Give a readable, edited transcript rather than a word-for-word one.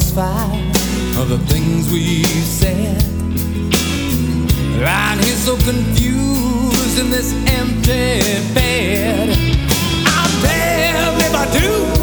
satisfied of the things we've said. Lying here so confused in this empty bed. I'm damned if I do,